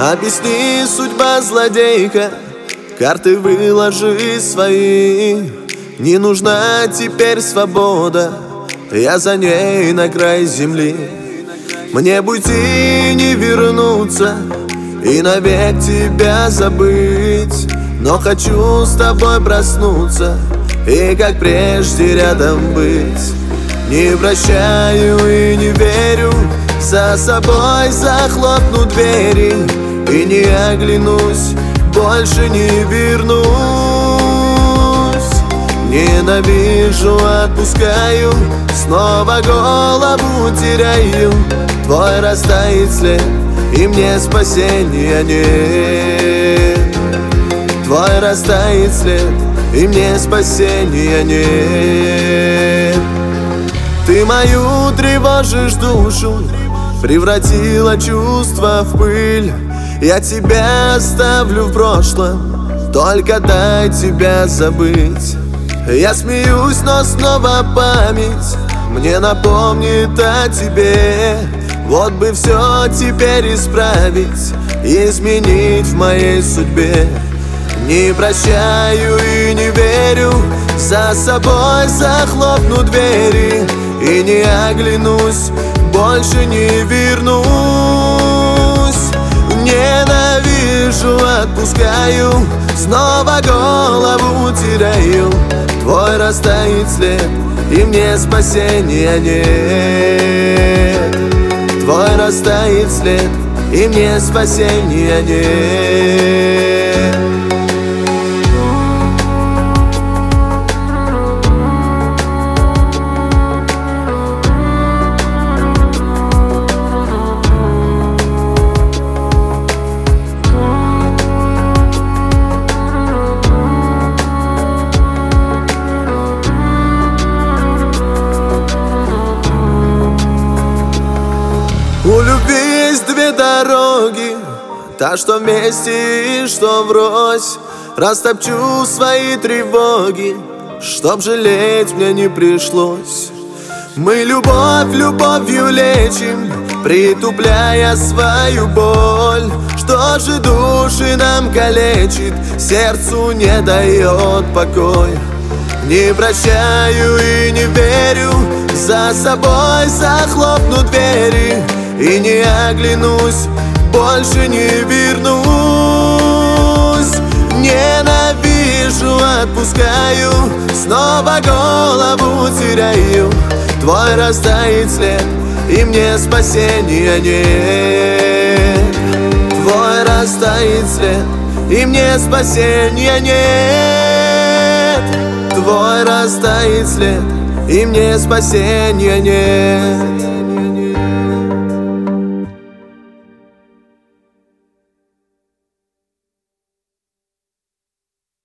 Объясни, судьба злодейка, карты выложи свои. Не нужна теперь свобода, я за ней на край земли. Мне в уйти не вернуться и навек тебя забыть, но хочу с тобой проснуться и как прежде рядом быть. Не прощаю и не верю, за собой захлопну двери и не оглянусь, больше не вернусь. Ненавижу, отпускаю, снова голову теряю. Твой растает след, и мне спасения нет. Твой растает след, и мне спасения нет. Ты мою тревожишь душу, превратила чувства в пыль. Я тебя оставлю в прошлом, только дай тебя забыть. Я смеюсь, но снова память мне напомнит о тебе. Вот бы все теперь исправить, изменить в моей судьбе. Не прощаю и не верю, за собой захлопну двери и не оглянусь, больше не вернусь. Ненавижу, отпускаю, снова голову теряю. Твой растает след, и мне спасения нет. Твой растает след, и мне спасения нет. У любви есть две дороги, та, что вместе и что врозь. Растопчу свои тревоги, чтоб жалеть мне не пришлось. Мы любовь любовью лечим, притупляя свою боль. Что же души нам калечит, сердцу не дает покой. Не прощаю и не верю, за собой захлопну двери и не оглянусь, больше не вернусь. Ненавижу, отпускаю, снова голову теряю. Твой растает след, и мне спасения нет. Твой растает след, и мне спасения нет. Твой растает след, и мне спасения нет.